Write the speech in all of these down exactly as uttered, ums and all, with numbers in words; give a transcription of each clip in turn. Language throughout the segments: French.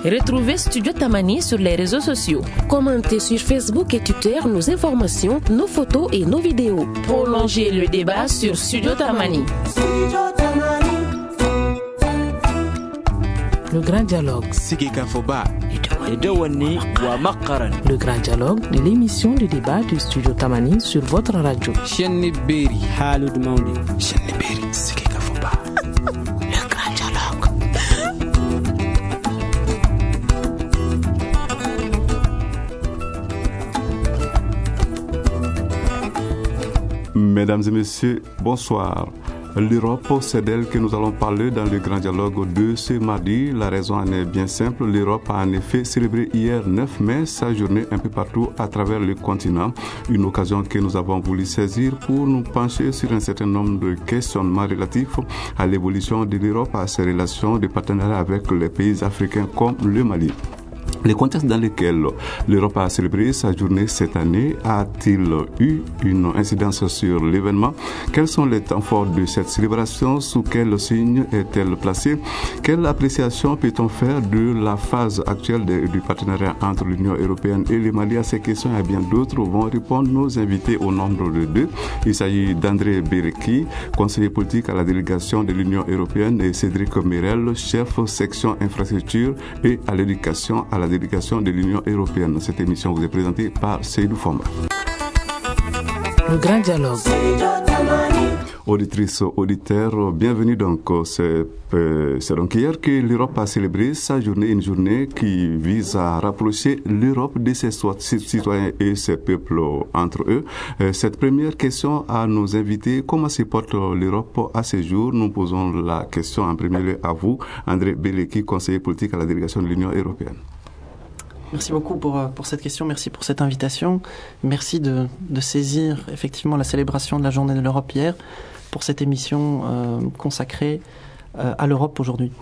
Retrouvez Studio Tamani sur les réseaux sociaux. Commentez sur Facebook et Twitter nos informations, nos photos et nos vidéos. Prolongez le débat sur Studio Tamani. Le grand dialogue. Le grand dialogue de l'émission de débat de Studio Tamani sur votre radio. Le grand dialogue. Mesdames et messieurs, bonsoir. L'Europe, c'est d'elle que nous allons parler dans le grand dialogue de ce mardi. La raison en est bien simple. L'Europe a en effet célébré hier neuf mai sa journée un peu partout à travers le continent. Une occasion que nous avons voulu saisir pour nous pencher sur un certain nombre de questionnements relatifs à l'évolution de l'Europe, à ses relations de partenariat avec les pays africains comme le Mali. Le contexte dans lequel l'Europe a célébré sa journée cette année a-t-il eu une incidence sur l'événement? Quels sont les temps forts de cette célébration? Sous quel signe est-elle placée? Quelle appréciation peut-on faire de la phase actuelle de, du partenariat entre l'Union européenne et le Mali? À ces questions et à bien d'autres vont répondre nos invités au nombre de deux. Il s'agit d'André Beleki, conseiller politique à la délégation de l'Union européenne, et Cédric Mirel, chef section infrastructure et à l'éducation à la délégation de l'Union européenne. Cette émission vous est présentée par Seydou Fomba. Le grand dialogue. Auditrices, auditeurs, bienvenue donc. C'est, euh, c'est donc hier que l'Europe a célébré sa journée, une journée qui vise à rapprocher l'Europe de ses citoyens et ses peuples entre eux. Euh, cette première question à nos invités, comment se porte l'Europe à ce jour? Nous posons la question en premier lieu à vous, André Beleki, conseiller politique à la délégation de l'Union européenne. Merci beaucoup pour, pour cette question, merci pour cette invitation. Merci de, de saisir effectivement la célébration de la journée de l'Europe hier pour cette émission euh, consacrée euh, à l'Europe aujourd'hui.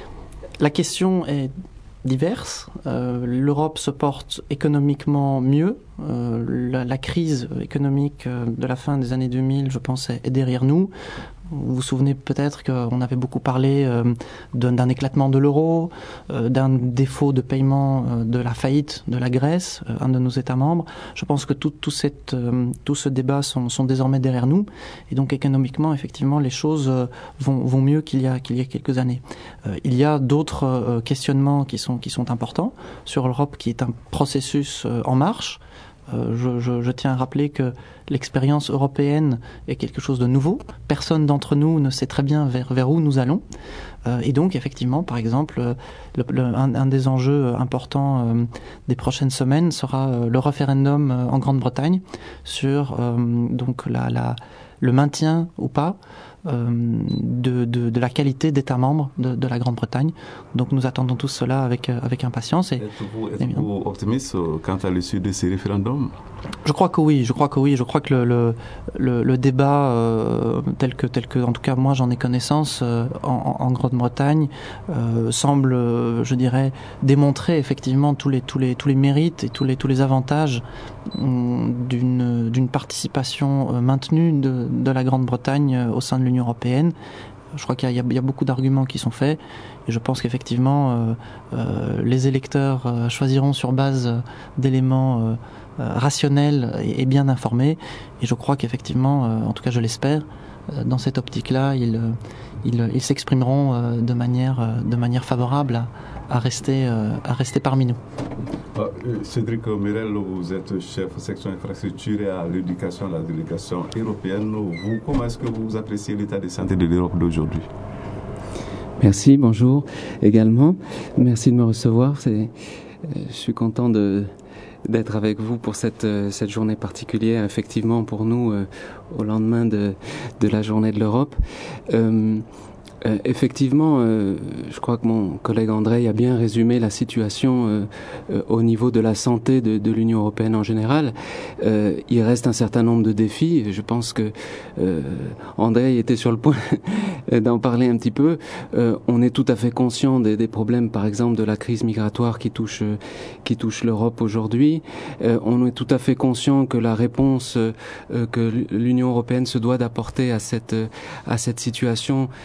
La question est diverse. Euh, L'Europe se porte économiquement mieux. Euh, la, la crise économique de la fin des années deux mille, je pense, est, est derrière nous. Vous vous souvenez peut-être qu'on avait beaucoup parlé euh, d'un, d'un éclatement de l'euro, euh, d'un défaut de paiement euh, de la faillite de la Grèce, euh, un de nos États membres. Je pense que tout, tout, cette, euh, tout ce débat sont, sont désormais derrière nous. Et donc économiquement, effectivement, les choses euh, vont, vont mieux qu'il y a, qu'il y a quelques années. Euh, il y a d'autres euh, questionnements qui sont, qui sont importants sur l'Europe, qui est un processus euh, en marche. Euh, je, je, je tiens à rappeler que l'expérience européenne est quelque chose de nouveau. Personne d'entre nous ne sait très bien vers, vers où nous allons. Euh, et donc, effectivement, par exemple, le, le, un, un des enjeux importants euh, des prochaines semaines sera euh, le référendum euh, en Grande-Bretagne sur euh, donc la, la, le maintien ou pas Euh, de, de, de la qualité d'État membre de, de la Grande-Bretagne. Donc nous attendons tous cela avec, euh, avec impatience. Et, êtes-vous, êtes-vous optimiste quant à l'issue de ces référendums? Je crois que oui, je crois que oui, je crois que le, le, le, le débat euh, tel que, tel que, en tout cas moi j'en ai connaissance euh, en, en Grande-Bretagne euh, semble, euh, je dirais, démontrer effectivement tous les, tous les, tous les mérites et tous les, tous les avantages euh, d'une, d'une participation euh, maintenue de, de la Grande-Bretagne euh, au sein de l'Union européenne. Je crois qu'il y a, il y a beaucoup d'arguments qui sont faits et je pense qu'effectivement euh, euh, les électeurs euh, choisiront sur base euh, d'éléments euh, euh, rationnels et, et bien informés, et je crois qu'effectivement, euh, en tout cas je l'espère, euh, dans cette optique-là, ils, euh, ils, ils s'exprimeront euh, de manière, euh, de manière favorable à, à, rester, euh, à rester parmi nous. Euh, Cédric Mirel, vous êtes chef section infrastructure et à l'éducation de la délégation européenne. Vous, comment est-ce que vous appréciez l'état de santé de l'Europe d'aujourd'hui? Merci, bonjour également. Merci de me recevoir. C'est, euh, je suis content de, d'être avec vous pour cette, cette journée particulière, effectivement, pour nous, euh, au lendemain de, de la journée de l'Europe. Euh, Euh, effectivement, euh, je crois que mon collègue André a bien résumé la situation euh, euh, au niveau de la santé de, de l'Union européenne en général. Euh, il reste un certain nombre de défis. Je pense que euh, André était sur le point d'en parler un petit peu. Euh, on est tout à fait conscient des, des problèmes, par exemple, de la crise migratoire qui touche euh, qui touche l'Europe aujourd'hui. Euh, on est tout à fait conscient que la réponse euh, que l'Union européenne se doit d'apporter à cette à cette situation est une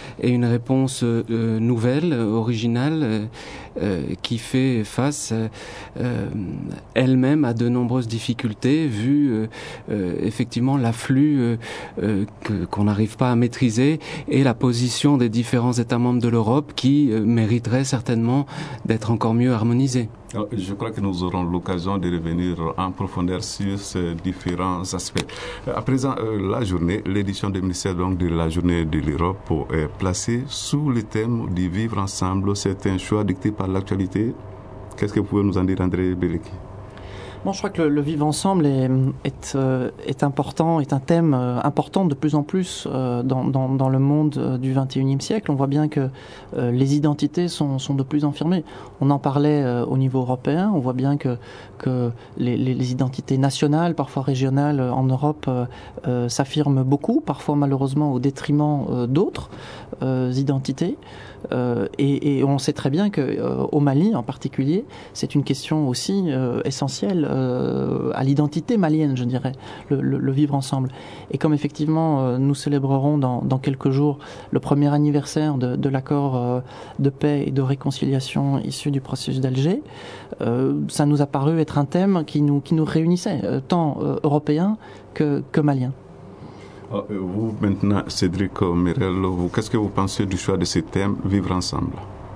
réponse euh, nouvelle, originale, euh, euh, qui fait face euh, elle-même à de nombreuses difficultés, vu euh, euh, effectivement l'afflux euh, euh, que, qu'on n'arrive pas à maîtriser et la position des différents États membres de l'Europe qui euh, mériteraient certainement d'être encore mieux harmonisés. Je crois que nous aurons l'occasion de revenir en profondeur sur ces différents aspects. À présent, la journée, l'édition deux mille dix-sept donc, de la journée de l'Europe est placée sous le thème du vivre ensemble. C'est un choix dicté par l'actualité. Qu'est-ce que vous pouvez nous en dire, André Beleki? Bon, je crois que le, le vivre ensemble est, est, euh, est important, est un thème euh, important de plus en plus euh, dans, dans, dans le monde euh, du vingt et unième siècle. On voit bien que euh, les identités sont, sont de plus en affirmées. On en parlait euh, au niveau européen. On voit bien que, que les, les, les identités nationales, parfois régionales euh, en Europe, euh, euh, s'affirment beaucoup, parfois malheureusement au détriment euh, d'autres euh, identités. Euh, et, et on sait très bien que euh, au Mali en particulier, c'est une question aussi euh, essentielle euh, à l'identité malienne, je dirais, le, le, le vivre ensemble. Et comme effectivement euh, nous célébrerons dans, dans quelques jours le premier anniversaire de, de l'accord euh, de paix et de réconciliation issu du processus d'Alger, euh, ça nous a paru être un thème qui nous qui nous réunissait, euh, tant euh, européens que, que maliens. Vous, maintenant, Cédric Merel, vous, qu'est-ce que vous pensez du choix de ce thème, vivre ensemble?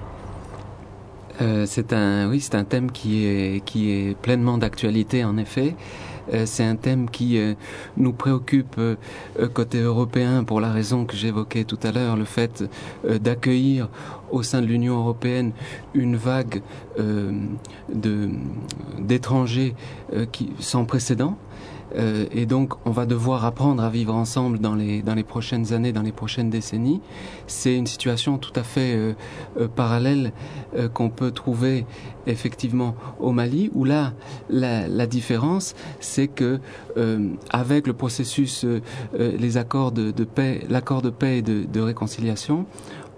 euh, c'est un, oui, c'est un thème qui est, qui est pleinement d'actualité, en effet. Euh, c'est un thème qui euh, nous préoccupe euh, côté européen pour la raison que j'évoquais tout à l'heure, le fait euh, d'accueillir au sein de l'Union européenne une vague euh, de, d'étrangers euh, qui, sans précédent. Euh, et donc, on va devoir apprendre à vivre ensemble dans les dans les prochaines années, dans les prochaines décennies. C'est une situation tout à fait euh, euh, parallèle euh, qu'on peut trouver effectivement au Mali, où là, la, la différence, c'est que euh, avec le processus, euh, euh, les accords de, de paix, l'accord de paix et de, de réconciliation,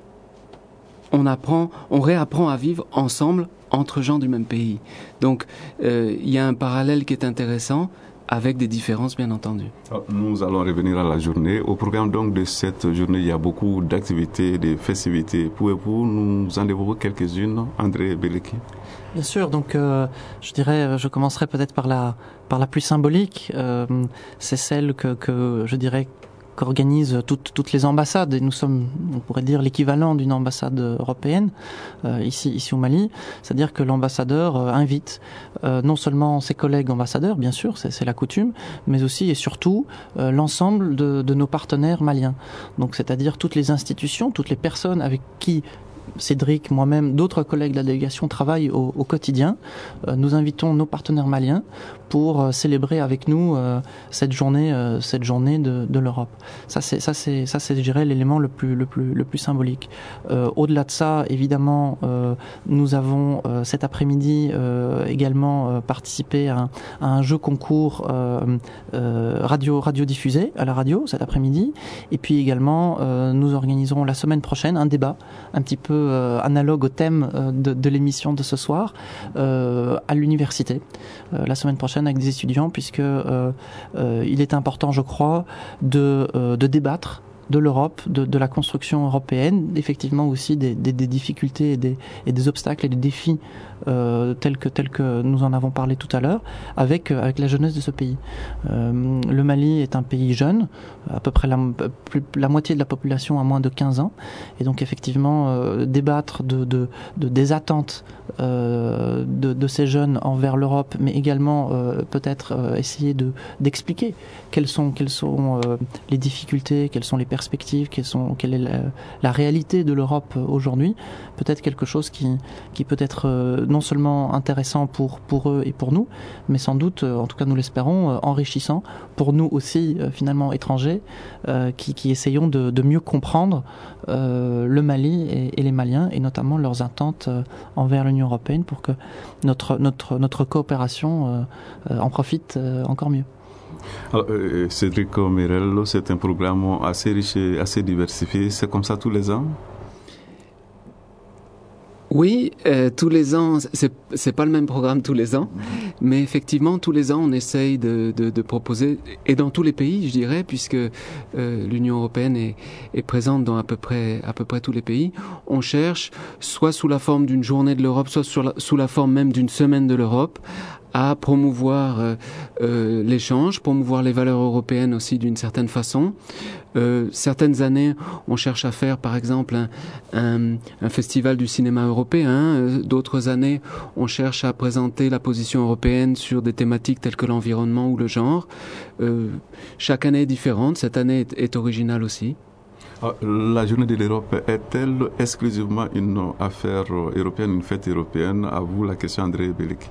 on apprend, on réapprend à vivre ensemble entre gens du même pays. Donc, euh, il y a un parallèle qui est intéressant, avec des différences, bien entendu. Nous allons revenir à la journée. Au programme donc de cette journée, il y a beaucoup d'activités, de festivités. Pouvez-vous nous en dévoiler quelques-unes, André Beleki? Bien sûr. Donc, euh, je dirais, je commencerai peut-être par la par la plus symbolique. Euh, c'est celle que que je dirais qu'organisent toutes toutes les ambassades, et nous sommes, on pourrait dire, l'équivalent d'une ambassade européenne euh, ici ici au Mali, c'est-à-dire que l'ambassadeur euh, invite euh, non seulement ses collègues ambassadeurs, bien sûr, c'est, c'est la coutume, mais aussi et surtout euh, l'ensemble de, de nos partenaires maliens. Donc, c'est-à-dire toutes les institutions, toutes les personnes avec qui Cédric, moi-même, d'autres collègues de la délégation travaillent au, au quotidien. Euh, nous invitons nos partenaires maliens pour euh, célébrer avec nous euh, cette journée, euh, cette journée de, de l'Europe. Ça, c'est, ça, c'est, ça, c'est, je dirais, l'élément le plus, le plus, le plus symbolique. Euh, au-delà de ça, évidemment, euh, nous avons euh, cet après-midi euh, également euh, participé à un, à un jeu concours euh, euh, radio, radio diffusé à la radio cet après-midi. Et puis également, euh, nous organiserons la semaine prochaine un débat un petit peu euh, analogue au thème euh, de, de l'émission de ce soir euh, à l'université euh, la semaine prochaine avec des étudiants, puisque euh, euh, il est important, je crois, de, euh, de débattre de l'Europe, de, de la construction européenne, effectivement aussi des, des, des difficultés et des, et des obstacles et des défis euh, tels que tels que nous en avons parlé tout à l'heure, avec avec la jeunesse de ce pays. Euh, le Mali est un pays jeune, à peu près la, plus, la moitié de la population a moins de quinze ans, et donc effectivement euh, débattre de, de, de des attentes euh, de, de ces jeunes envers l'Europe, mais également euh, peut-être euh, essayer de d'expliquer quelles sont quelles sont euh, les difficultés, quelles sont les perspectives, quelles sont, quelle est la, la réalité de l'Europe aujourd'hui, peut-être quelque chose qui, qui peut être euh, non seulement intéressant pour, pour eux et pour nous, mais sans doute, euh, en tout cas nous l'espérons, euh, enrichissant pour nous aussi, euh, finalement étrangers, euh, qui, qui essayons de, de mieux comprendre euh, le Mali et, et les Maliens, et notamment leurs attentes euh, envers l'Union européenne, pour que notre, notre, notre coopération euh, euh, en profite euh, encore mieux. Alors, euh, Cédric Merel, c'est un programme assez riche et assez diversifié. C'est comme ça tous les ans? Oui, euh, tous les ans, c'est c'est pas le même programme tous les ans, mais effectivement tous les ans on essaye de, de, de proposer, et dans tous les pays je dirais, puisque euh, l'Union européenne est, est présente dans à peu près à peu près tous les pays, on cherche soit sous la forme d'une journée de l'Europe, soit sur la, sous la forme même d'une semaine de l'Europe, à promouvoir euh, euh, l'échange, promouvoir les valeurs européennes aussi d'une certaine façon. Euh, certaines années, on cherche à faire, par exemple, un, un, un festival du cinéma européen. Euh, d'autres années, on cherche à présenter la position européenne sur des thématiques telles que l'environnement ou le genre. Euh, chaque année est différente. Cette année est, est originale aussi. La journée de l'Europe est-elle exclusivement une affaire européenne, une fête européenne? À vous la question, André Beleki.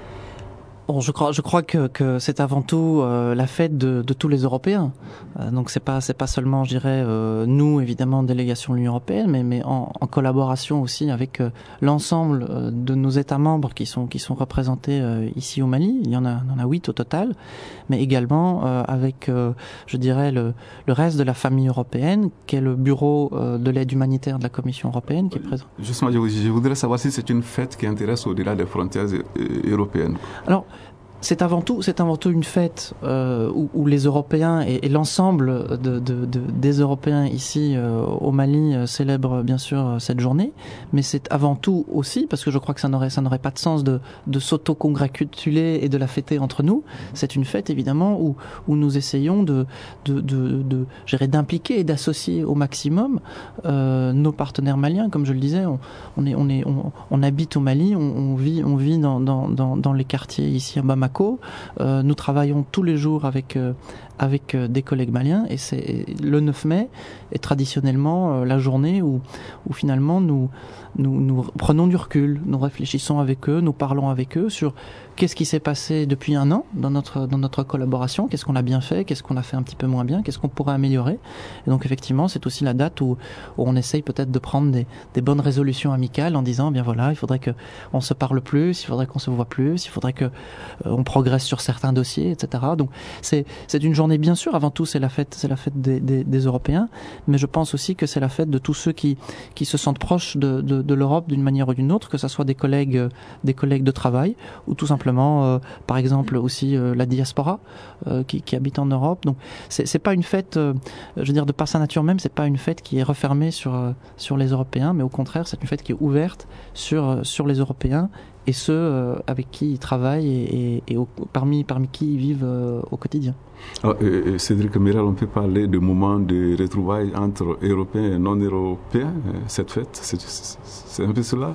Bon, je crois, je crois que, que c'est avant tout euh, la fête de, de tous les Européens. Euh, donc c'est pas, c'est pas seulement, je dirais, euh, nous évidemment délégation de l'Union européenne, mais, mais en, en collaboration aussi avec euh, l'ensemble euh, de nos États membres qui sont, qui sont représentés euh, ici au Mali. Il y en a, il y en a huit au total, mais également euh, avec, euh, je dirais, le, le reste de la famille européenne, qui est le bureau euh, de l'aide humanitaire de la Commission européenne qui est présent. Justement, je, je voudrais savoir si c'est une fête qui intéresse au-delà des frontières européennes. Alors, C'est avant tout, c'est avant tout une fête euh, où, où les Européens et, et l'ensemble de, de, de, des Européens ici euh, au Mali euh, célèbrent bien sûr cette journée, mais c'est avant tout aussi, parce que je crois que ça n'aurait, ça n'aurait pas de sens de, de s'auto-congratuler et de la fêter entre nous. C'est une fête évidemment où, où nous essayons de, de, de, de gérer, d'impliquer et d'associer au maximum euh, nos partenaires maliens. Comme je le disais, on, on est, on est, on, on habite au Mali, on, on vit, on vit dans, dans, dans, dans les quartiers ici à Bamako. Euh, nous travaillons tous les jours avec euh, avec euh, des collègues maliens et c'est le neuf mai est traditionnellement euh, la journée où où finalement nous nous nous prenons du recul, nous réfléchissons avec eux, nous parlons avec eux sur qu'est-ce qui s'est passé depuis un an dans notre dans notre collaboration, qu'est-ce qu'on a bien fait, qu'est-ce qu'on a fait un petit peu moins bien, qu'est-ce qu'on pourrait améliorer. Et donc effectivement, c'est aussi la date où, où on essaye peut-être de prendre des, des bonnes résolutions amicales en disant bien voilà, il faudrait que on se parle plus, il faudrait qu'on se voit plus, il faudrait que euh, on progresse sur certains dossiers, et cetera. Donc c'est c'est une journée bien sûr avant tout c'est la fête c'est la fête des, des, des Européens, mais je pense aussi que c'est la fête de tous ceux qui qui se sentent proches de de, de l'Europe d'une manière ou d'une autre, que ce soit des collègues euh, des collègues de travail ou tout simplement Euh, par exemple aussi euh, la diaspora euh, qui, qui habite en Europe. Donc c'est, c'est pas une fête, euh, je veux dire de par sa nature même, c'est pas une fête qui est refermée sur euh, sur les Européens, mais au contraire c'est une fête qui est ouverte sur euh, sur les Européens et ceux euh, avec qui ils travaillent et, et, et au, parmi parmi qui ils vivent euh, au quotidien. Alors, euh, Cédric Miral, on peut parler de moments de retrouvailles entre Européens et non-Européens, cette fête, c'est, c'est un peu cela?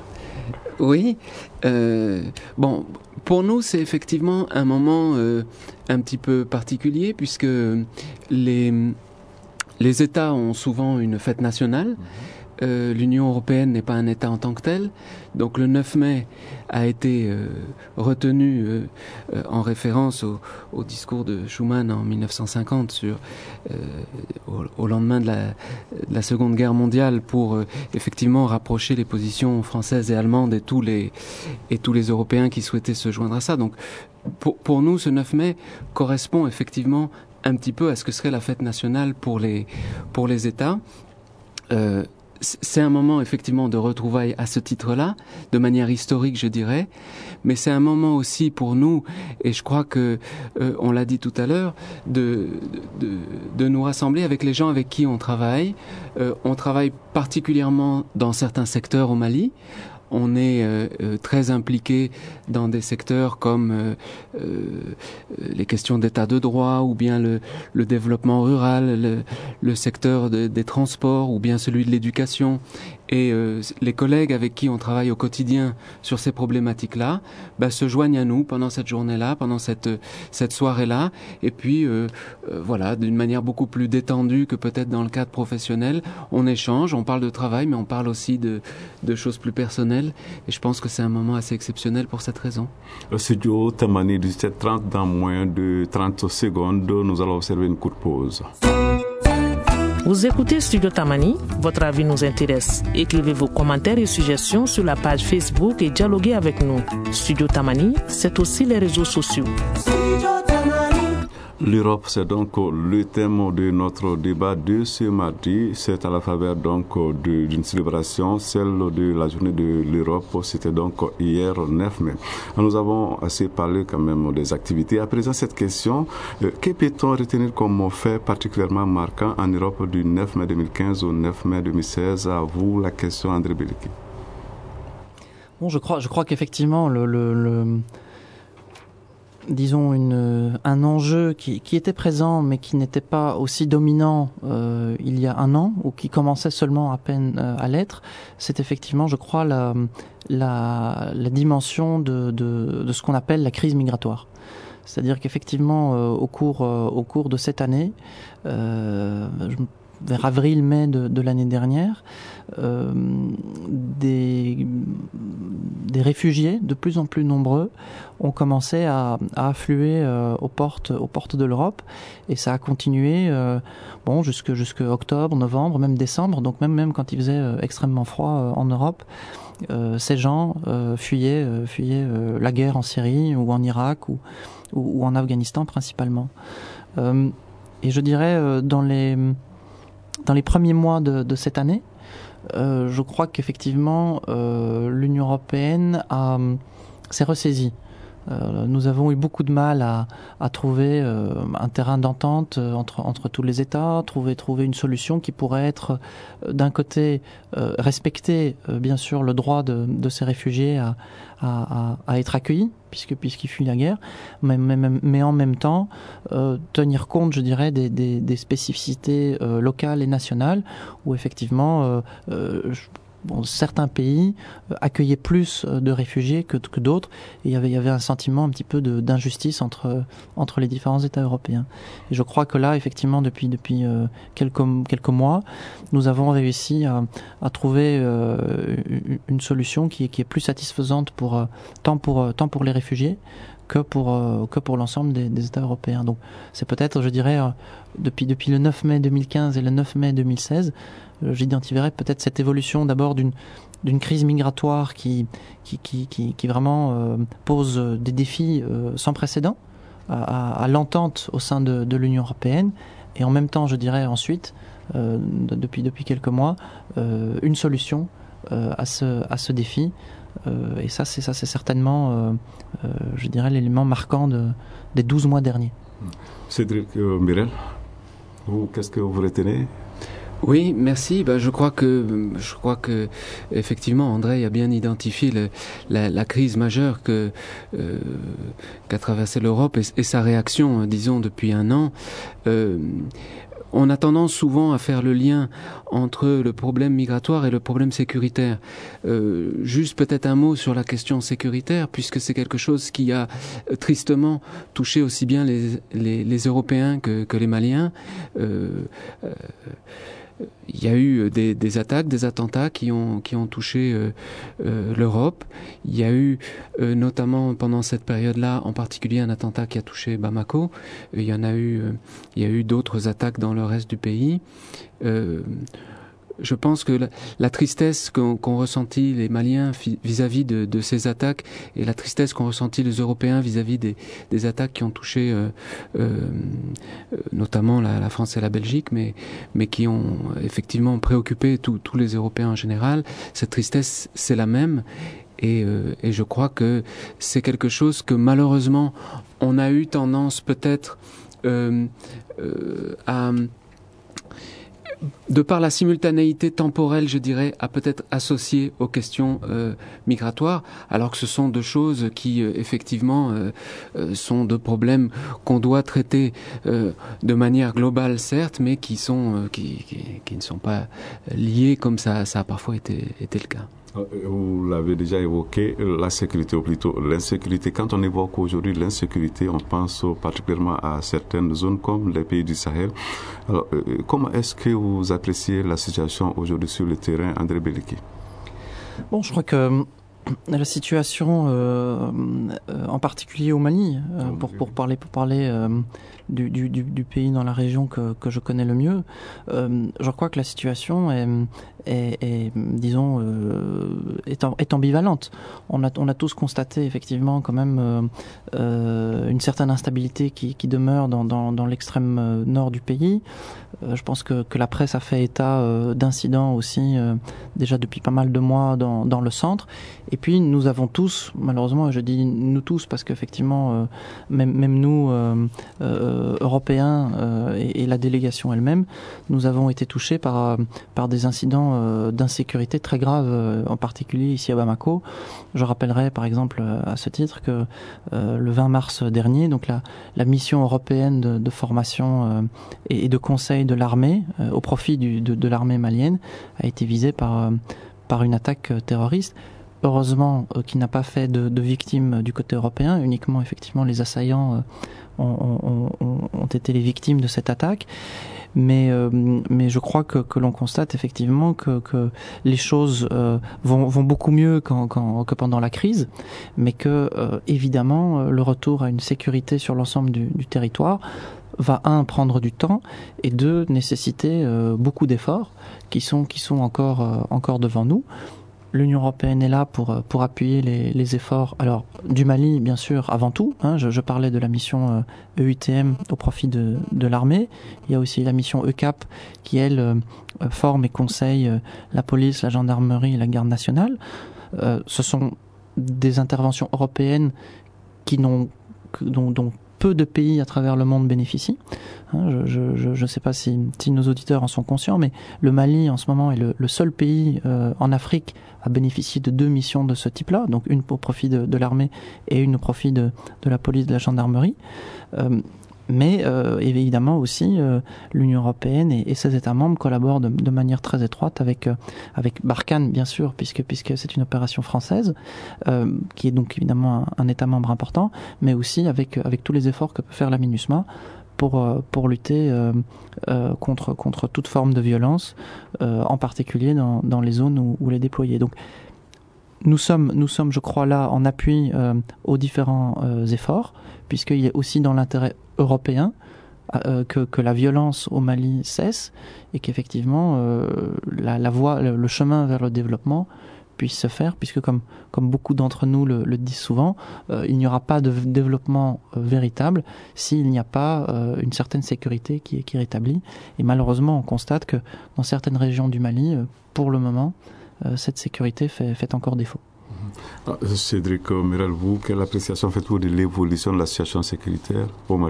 Oui. Euh, bon, pour nous, c'est effectivement un moment euh, un petit peu particulier puisque les, les États ont souvent une fête nationale. Euh, l'Union européenne n'est pas un État en tant que tel. Donc le neuf mai a été euh, retenu euh, euh, en référence au, au discours de Schuman en mille neuf cent cinquante sur, euh, au, au lendemain de la, de la Seconde Guerre mondiale pour euh, effectivement rapprocher les positions françaises et allemandes et tous les, et tous les Européens qui souhaitaient se joindre à ça. Donc pour, pour nous, ce neuf mai correspond effectivement un petit peu à ce que serait la fête nationale pour les, pour les États. Euh, C'est un moment effectivement de retrouvailles à ce titre-là, de manière historique je dirais, mais c'est un moment aussi pour nous, et je crois que euh, on l'a dit tout à l'heure, de, de, de nous rassembler avec les gens avec qui on travaille. Euh, on travaille particulièrement dans certains secteurs au Mali. On est euh, euh, très impliqué dans des secteurs comme euh, euh, les questions d'état de droit ou bien le, le développement rural, le, le secteur de, des transports ou bien celui de l'éducation. Et euh, les collègues avec qui on travaille au quotidien sur ces problématiques-là bah, se joignent à nous pendant cette journée-là, pendant cette, cette soirée-là. Et puis, euh, euh, voilà, d'une manière beaucoup plus détendue que peut-être dans le cadre professionnel, on échange, on parle de travail, mais on parle aussi de, de choses plus personnelles. Et je pense que c'est un moment assez exceptionnel pour cette raison. Le studio Tamani, dix-sept heures trente, dans moins de trente secondes, nous allons observer une courte pause. Vous écoutez Studio Tamani, votre avis nous intéresse. Écrivez vos commentaires et suggestions sur la page Facebook et dialoguez avec nous. Studio Tamani, c'est aussi les réseaux sociaux. L'Europe, c'est donc le thème de notre débat de ce mardi. C'est à la faveur donc d'une célébration, celle de la journée de l'Europe. C'était donc hier neuf mai. Nous avons assez parlé quand même des activités. À présent, cette question, euh, que peut-on retenir comme fait particulièrement marquant en Europe du neuf mai deux mille quinze au neuf mai deux mille seize? À vous la question, André Beliki. Bon, je crois, je crois qu'effectivement, le, le, le disons une, un enjeu qui, qui était présent mais qui n'était pas aussi dominant euh, il y a un an ou qui commençait seulement à peine euh, à l'être, c'est effectivement, je crois, la, la, la dimension de, de, de ce qu'on appelle la crise migratoire. C'est-à-dire qu'effectivement, euh, au cours euh, au cours de cette année, euh, je, vers avril-mai de, de l'année dernière, euh, des, des réfugiés de plus en plus nombreux ont commencé à, à affluer euh, aux portes aux portes de l'Europe, et ça a continué euh, bon jusque jusque octobre, novembre, même décembre. Donc même même quand il faisait euh, extrêmement froid euh, en Europe, euh, ces gens euh, fuyaient euh, fuyaient euh, la guerre en Syrie ou en Irak ou ou, ou en Afghanistan principalement. Euh, et je dirais euh, dans les Dans les premiers mois de, de cette année, euh, je crois qu'effectivement euh, l'Union européenne a, s'est ressaisie. Euh, nous avons eu beaucoup de mal à, à trouver euh, un terrain d'entente entre, entre tous les États, trouver, trouver une solution qui pourrait être euh, d'un côté euh, respecter euh, bien sûr le droit de, de ces réfugiés à, à, à être accueillis, puisque, puisqu'ils fuient la guerre, mais, mais, mais en même temps euh, tenir compte, je dirais, des, des, des spécificités euh, locales et nationales, où effectivement euh, euh, je, Bon, certains pays accueillaient plus de réfugiés que, que d'autres, et il y avait, il y avait un sentiment un petit peu de, d'injustice entre, entre les différents États européens. Et je crois que là, effectivement, depuis, depuis euh, quelques, quelques mois, nous avons réussi à, à trouver euh, une solution qui est, qui est plus satisfaisante pour, euh, tant, pour, tant pour les réfugiés que pour, euh, que pour l'ensemble des, des États européens. Donc c'est peut-être, je dirais, euh, depuis, depuis le neuf mai deux mille quinze et le neuf mai deux mille seize, j'identifierais peut-être cette évolution d'abord d'une d'une crise migratoire qui qui qui qui, qui vraiment euh, pose des défis euh, sans précédent à, à, à l'entente au sein de, de l'Union européenne, et en même temps, je dirais ensuite, euh, de, depuis depuis quelques mois, euh, une solution euh, à ce à ce défi. Euh, et ça, c'est ça, c'est certainement, euh, euh, je dirais, l'élément marquant de, des douze mois derniers. Cédric euh, Mirel, vous, qu'est-ce que vous retenez? Oui, merci. Ben, je crois que, je crois que, effectivement, André a bien identifié le, la, la crise majeure que euh, qu'a traversée l'Europe et, et sa réaction, disons, depuis un an. Euh, On a tendance souvent à faire le lien entre le problème migratoire et le problème sécuritaire. Euh, juste peut-être un mot sur la question sécuritaire, puisque c'est quelque chose qui a tristement touché aussi bien les, les, les Européens que, que les Maliens. Euh, euh, Il y a eu des, des attaques, des attentats qui ont qui ont touché euh, euh, l'Europe. Il y a eu euh, notamment pendant cette période-là, en particulier un attentat qui a touché Bamako. Il y en a eu, euh, il y a eu d'autres attaques dans le reste du pays. Euh, Je pense que la, la tristesse qu'ont, qu'ont ressenti les Maliens vis-à-vis de, de ces attaques, et la tristesse qu'ont ressenti les Européens vis-à-vis des, des attaques qui ont touché euh, euh, notamment la, la France et la Belgique, mais, mais qui ont effectivement préoccupé tous les Européens en général, cette tristesse, c'est la même. Et, euh, et je crois que c'est quelque chose que malheureusement on a eu tendance peut-être euh, euh, à... de par la simultanéité temporelle, je dirais, à peut-être associer aux questions euh, migratoires, alors que ce sont deux choses qui, euh, effectivement, euh, euh, sont deux problèmes qu'on doit traiter euh, de manière globale, certes, mais qui sont euh, qui, qui, qui ne sont pas liés comme ça, ça a parfois été, été le cas. Vous l'avez déjà évoqué, la sécurité, ou plutôt l'insécurité. Quand on évoque aujourd'hui l'insécurité, on pense particulièrement à certaines zones comme les pays du Sahel. Alors, comment est-ce que vous appréciez la situation aujourd'hui sur le terrain, André Beliki? Bon, je crois que la situation, euh, en particulier au Mali, euh, pour, pour parler, pour parler euh, du, du, du pays dans la région que, que je connais le mieux, euh, je crois que la situation est, est, est disons, euh, est, est ambivalente. On a, on a tous constaté effectivement quand même euh, euh, une certaine instabilité qui, qui demeure dans, dans, dans l'extrême nord du pays. Euh, je pense que, que la presse a fait état euh, d'incidents aussi euh, déjà depuis pas mal de mois dans, dans le centre. Et puis nous avons tous, malheureusement, je dis nous tous parce qu'effectivement, euh, même, même nous, euh, euh, Européens euh, et, et la délégation elle-même, nous avons été touchés par, par des incidents euh, d'insécurité très graves, euh, en particulier ici à Bamako. Je rappellerai par exemple à ce titre que euh, le vingt mars dernier, donc la, la mission européenne de, de formation euh, et, et de conseil de l'armée euh, au profit du, de, de l'armée malienne a été visée par, euh, par une attaque terroriste. Heureusement euh, qu'il n'a pas fait de, de victimes du côté européen, uniquement effectivement les assaillants euh, ont, ont, ont été les victimes de cette attaque. Mais, euh, mais je crois que, que l'on constate effectivement que, que les choses euh, vont, vont beaucoup mieux qu'en, qu'en, que pendant la crise, mais que euh, évidemment le retour à une sécurité sur l'ensemble du, du territoire va, un, prendre du temps, et deux, nécessiter euh, beaucoup d'efforts qui sont, qui sont encore, euh, encore devant nous. L'Union européenne est là pour pour appuyer les, les efforts. Alors du Mali, bien sûr, avant tout. Hein, je, je parlais de la mission E U T M au profit de de l'armée. Il y a aussi la mission E C A P qui elle euh, forme et conseille euh, la police, la gendarmerie et la garde nationale. Euh, ce sont des interventions européennes qui n'ont dont, dont peu de pays à travers le monde bénéficient. Hein, je ne sais pas si, si nos auditeurs en sont conscients, mais le Mali en ce moment est le, le seul pays euh, en Afrique à bénéficier de deux missions de ce type-là, donc une au profit de, de l'armée et une au profit de, de la police, de la gendarmerie. Euh, mais euh, évidemment aussi euh, l'Union européenne et, et ses États membres collaborent de, de manière très étroite avec euh, avec Barkhane, bien sûr, puisque puisque c'est une opération française euh, qui est donc évidemment un, un État membre important, mais aussi avec avec tous les efforts que peut faire la MINUSMA pour pour lutter euh, euh, contre contre toute forme de violence, euh, en particulier dans dans les zones où, où elle est déployée. Donc nous sommes nous sommes je crois là en appui euh, aux différents euh, efforts, puisqu'il est aussi dans l'intérêt européen euh, que que la violence au Mali cesse et qu'effectivement euh, la la voie le, le chemin vers le développement puisse se faire, puisque comme comme beaucoup d'entre nous le, le disent souvent, euh, il n'y aura pas de développement euh, véritable s'il n'y a pas euh, une certaine sécurité qui est, qui est rétablie. Et malheureusement, on constate que dans certaines régions du Mali, euh, pour le moment, euh, cette sécurité fait, fait encore défaut. Ah, Cédric Mirel, vous, quelle appréciation faites-vous de l'évolution de la situation sécuritaire au Mali ?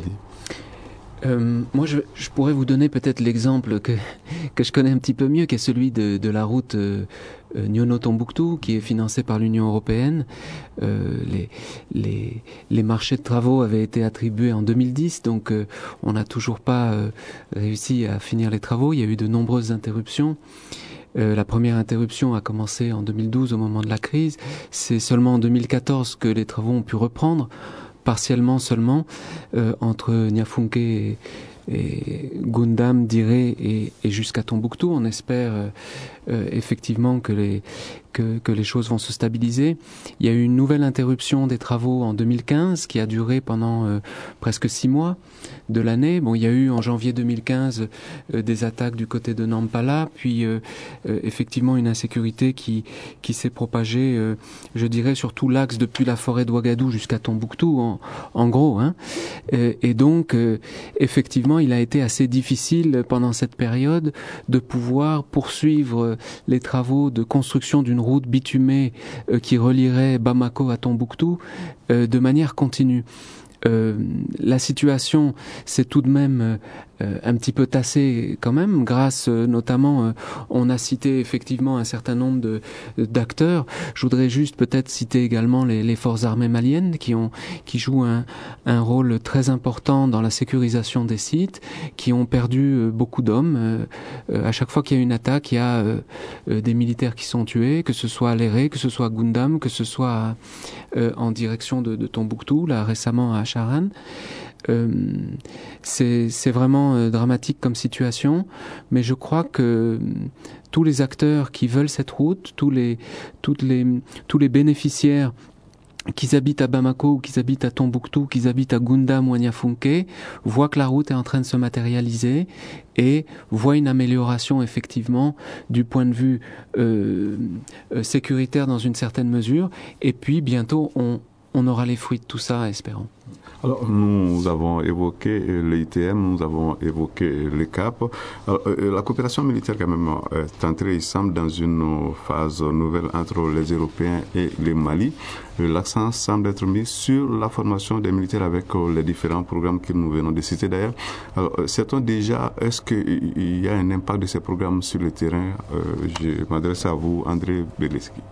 Euh, moi, je, je pourrais vous donner peut-être l'exemple que que je connais un petit peu mieux, qui est celui de, de la route euh, euh, Niono-Tombouctou, qui est financée par l'Union européenne. Euh, les, les, les marchés de travaux avaient été attribués en deux mille dix, donc euh, on n'a toujours pas euh, réussi à finir les travaux. Il y a eu de nombreuses interruptions. Euh, la première interruption a commencé en deux mille douze au moment de la crise. C'est seulement en deux mille quatorze que les travaux ont pu reprendre, partiellement seulement, euh, entre Niafunke et, et Gundam, Diré et, et jusqu'à Tombouctou. On espère euh, euh, effectivement que les que, que les choses vont se stabiliser. Il y a eu une nouvelle interruption des travaux en deux mille quinze qui a duré pendant euh, presque six mois de l'année. Bon, il y a eu en janvier deux mille quinze euh, des attaques du côté de Nampala, puis euh, euh, effectivement une insécurité qui qui s'est propagée, euh, je dirais, sur tout l'axe depuis la forêt d'Ouagadou jusqu'à Tombouctou, en, en gros. Hein. Euh, et donc, euh, effectivement, il a été assez difficile pendant cette période de pouvoir poursuivre les travaux de construction d'une route bitumée euh, qui relierait Bamako à Tombouctou euh, de manière continue. Euh, la situation s'est tout de même euh, un petit peu tassée quand même, grâce euh, notamment, euh, on a cité effectivement un certain nombre de d'acteurs. Je voudrais juste peut-être citer également les, les forces armées maliennes qui ont qui jouent un, un rôle très important dans la sécurisation des sites, qui ont perdu euh, beaucoup d'hommes. Euh, euh, à chaque fois qu'il y a une attaque, il y a euh, euh, des militaires qui sont tués, que ce soit à Léré, que ce soit à Gundam, que ce soit euh, en direction de, de Tombouctou, là récemment à Charan. Euh, c'est, c'est vraiment euh, dramatique comme situation, mais je crois que euh, tous les acteurs qui veulent cette route, tous les, toutes les, tous les bénéficiaires qu'ils habitent à Bamako ou qu'ils habitent à Tombouctou, qu'ils habitent à Goundam ou à Niafunké, voient que la route est en train de se matérialiser et voient une amélioration effectivement du point de vue euh, euh, sécuritaire dans une certaine mesure. Et puis bientôt, on, on aura les fruits de tout ça, espérons. Alors, nous avons évoqué l'I T M, nous avons évoqué le C A P. Alors, la coopération militaire, quand même, est entrée, il semble, dans une phase nouvelle entre les Européens et le Mali. L'accent semble être mis sur la formation des militaires avec les différents programmes que nous venons de citer d'ailleurs. Alors, sait-on déjà, est-ce qu'il y a un impact de ces programmes sur le terrain? Je m'adresse à vous, André Beleski.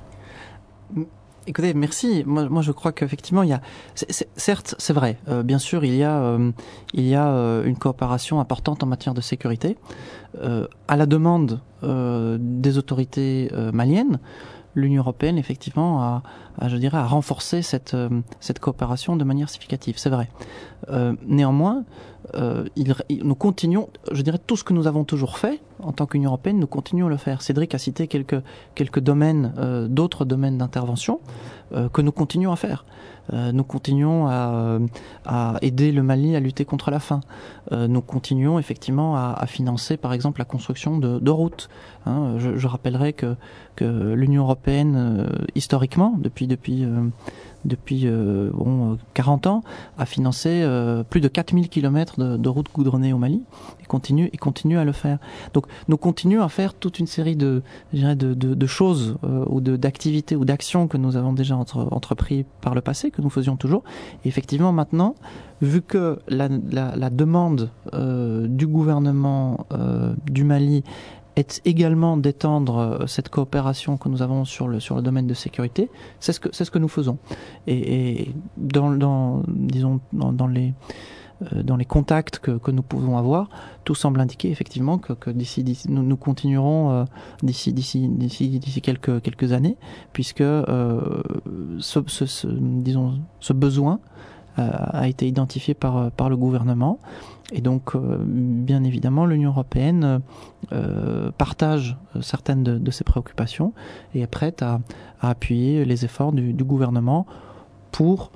Écoutez, merci. Moi, moi, je crois qu'effectivement, il y a, c'est, c'est, certes, c'est vrai. Euh, bien sûr, il y a, euh, il y a euh, une coopération importante en matière de sécurité, euh, à la demande euh, des autorités euh, maliennes. L'Union européenne, effectivement, a, a, je dirais, a renforcé cette euh, cette coopération de manière significative. C'est vrai. Euh, néanmoins, euh, il, il, nous continuons, je dirais, tout ce que nous avons toujours fait en tant qu'Union européenne, nous continuons à le faire. Cédric a cité quelques quelques domaines, euh, d'autres domaines d'intervention euh, que nous continuons à faire. Euh, nous continuons à, à aider le Mali à lutter contre la faim. Euh, nous continuons effectivement à, à financer, par exemple, la construction de, de routes. Hein, je, je rappellerai que que l'Union européenne, euh, historiquement, depuis depuis euh, depuis euh, bon, quarante ans, a financé euh, plus de quatre mille kilomètres de, de routes goudronnées au Mali et continue, et continue à le faire. Donc nous continuons à faire toute une série de, je dirais de, de, de choses euh, ou de, d'activités ou d'actions que nous avons déjà entre, entrepris par le passé, que nous faisions toujours. Et effectivement maintenant, vu que la, la, la demande euh, du gouvernement euh, du Mali est également d'étendre cette coopération que nous avons sur le sur le domaine de sécurité, c'est ce que c'est ce que nous faisons. Et, et dans dans disons dans, dans les euh, dans les contacts que que nous pouvons avoir, tout semble indiquer effectivement que que d'ici d'ici nous, nous continuerons euh, d'ici d'ici d'ici d'ici quelques quelques années, puisque euh, ce, ce, ce disons ce besoin euh, a été identifié par par le gouvernement. Et donc, euh, bien évidemment, l'Union européenne euh, partage certaines de, de ses préoccupations et est prête à, à appuyer les efforts du, du gouvernement pour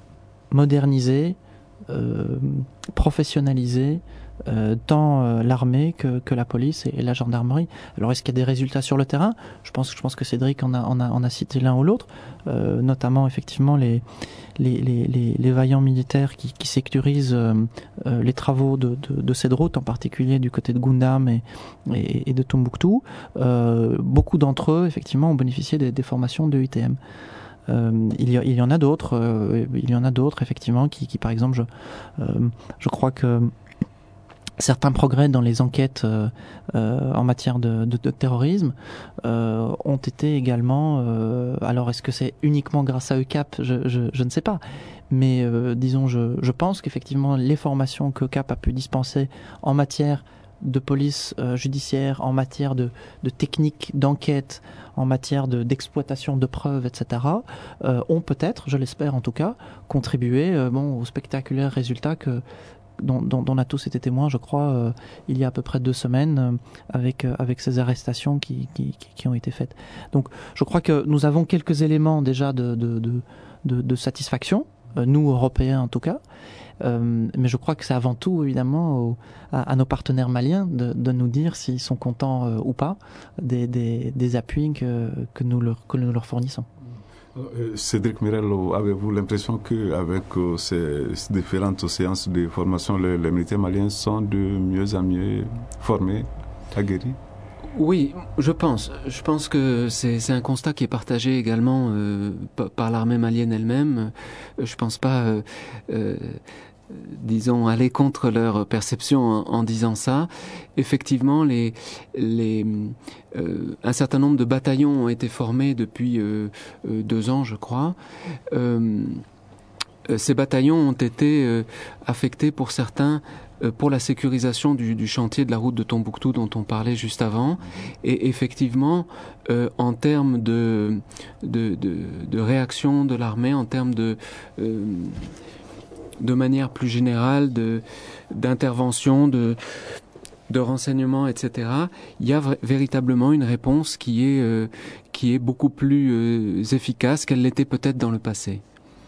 moderniser, euh, professionnaliser euh, tant euh, l'armée que, que la police et, et la gendarmerie. Alors, est-ce qu'il y a des résultats sur le terrain ? Je pense, je pense que Cédric en a, en a, en a cité l'un ou l'autre, euh, notamment effectivement les Les, les, les, les vaillants militaires qui, qui sécurisent euh, euh, les travaux de, de, de cette route, en particulier du côté de Goundam et, et, et de Tombouctou. Euh, beaucoup d'entre eux, effectivement, ont bénéficié des, des formations de I T M. Euh, il, y a, il y en a d'autres, euh, il y en a d'autres, effectivement, qui, qui par exemple, je, euh, je crois que certains progrès dans les enquêtes euh, euh, en matière de, de, de terrorisme euh, ont été également... Euh, alors, est-ce que c'est uniquement grâce à E C A P ? je, je, je ne sais pas. Mais euh, disons, je, je pense qu'effectivement, les formations que E C A P a pu dispenser en matière de police euh, judiciaire, en matière de, de techniques d'enquête, en matière de, d'exploitation de preuves, et cetera, euh, ont peut-être, je l'espère en tout cas, contribué euh, bon, aux spectaculaires résultats que Dont, dont, dont on a tous été témoins, je crois, euh, il y a à peu près deux semaines, euh, avec euh, avec ces arrestations qui, qui qui ont été faites. Donc, je crois que nous avons quelques éléments déjà de de de, de, de satisfaction, euh, nous Européens en tout cas. Euh, mais je crois que c'est avant tout, évidemment, au, à, à nos partenaires maliens de, de nous dire s'ils sont contents euh, ou pas des, des, des appuis que que nous leur que nous leur fournissons. Cédric Mirel, avez-vous l'impression qu'avec ces différentes séances de formation, les, les militaires maliens sont de mieux en mieux formés, aguerris ? Oui, je pense. Je pense que c'est, c'est un constat qui est partagé également euh, par l'armée malienne elle-même. Je pense pas... Euh, euh, disons, aller contre leur perception en, en disant ça. Effectivement, les, les, euh, un certain nombre de bataillons ont été formés depuis euh, euh, deux ans, je crois. Euh, ces bataillons ont été euh, affectés pour certains euh, pour la sécurisation du, du chantier de la route de Tombouctou dont on parlait juste avant. Et effectivement, euh, en termes de, de, de, de réaction de l'armée, en termes de... Euh, de manière plus générale, de, d'intervention, de, de renseignement, et cetera, il y a v- véritablement une réponse qui est, euh, qui est beaucoup plus euh, efficace qu'elle l'était peut-être dans le passé.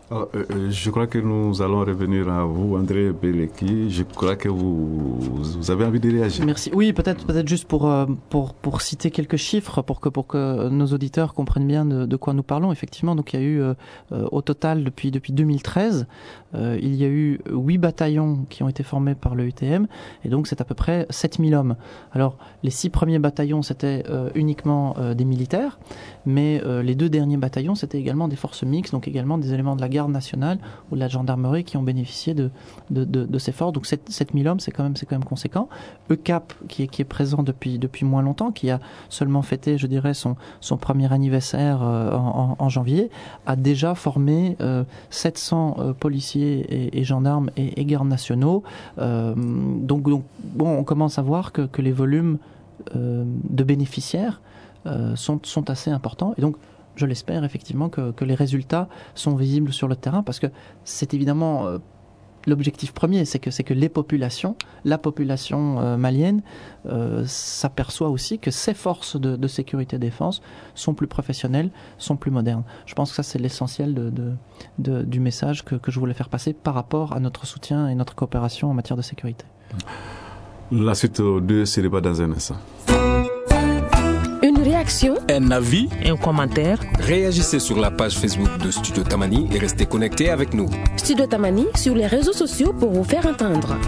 Alors, euh, je crois que nous allons revenir à vous, André Beleki. Je crois que vous, vous avez envie de réagir. Merci. Oui, peut-être, peut-être juste pour, euh, pour, pour citer quelques chiffres pour que, pour que nos auditeurs comprennent bien de, de quoi nous parlons. Effectivement, donc il y a eu euh, au total depuis, depuis deux mille treize, euh, il y a eu huit bataillons qui ont été formés par le U T M, et donc c'est à peu près sept mille hommes. Alors, les six premiers bataillons, c'était euh, uniquement euh, des militaires, mais euh, les deux derniers bataillons, c'était également des forces mixtes, donc également des éléments de la garde nationale ou de la gendarmerie qui ont bénéficié de, de, de, de ces forces. Donc sept mille hommes, c'est quand même, c'est quand même conséquent. E C A P, qui est, qui est présent depuis, depuis moins longtemps, qui a seulement fêté, je dirais, son, son premier anniversaire euh, en, en janvier, a déjà formé euh, sept cents euh, policiers et, et gendarmes et, et gardes nationaux. Euh, donc, donc, bon, on commence à voir que, que les volumes euh, de bénéficiaires euh, sont, sont assez importants. Et donc, je l'espère effectivement que, que les résultats sont visibles sur le terrain, parce que c'est évidemment euh, l'objectif premier, c'est que, c'est que les populations, la population euh, malienne euh, s'aperçoit aussi que ces forces de, de sécurité et défense sont plus professionnelles, sont plus modernes. Je pense que ça c'est l'essentiel de, de, de, du message que, que je voulais faire passer par rapport à notre soutien et notre coopération en matière de sécurité. La suite de ce débat dans un instant. Une réaction, un avis, un commentaire. Réagissez sur la page Facebook de Studio Tamani et restez connectés avec nous. Studio Tamani sur les réseaux sociaux pour vous faire entendre.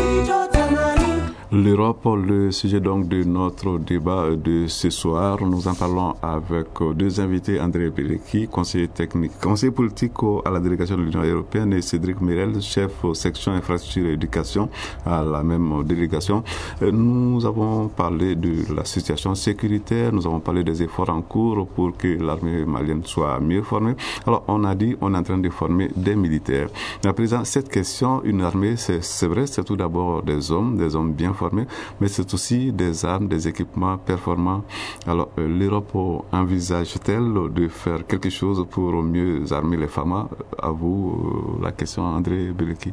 L'Europe, le sujet donc de notre débat de ce soir. Nous en parlons avec deux invités, André Beleki, conseiller technique, conseiller politique à la délégation de l'Union européenne, et Cédric Mirel, chef section infrastructure et éducation à la même délégation. Nous avons parlé de la situation sécuritaire, nous avons parlé des efforts en cours pour que l'armée malienne soit mieux formée. Alors, on a dit, on est en train de former des militaires. Mais à présent, cette question, une armée, c'est, c'est vrai, c'est tout d'abord des hommes, des hommes bien formés, mais c'est aussi des armes, des équipements performants. Alors, euh, l'Europe envisage-t-elle de faire quelque chose pour mieux armer les femmes? À vous, euh, la question, André Beleki.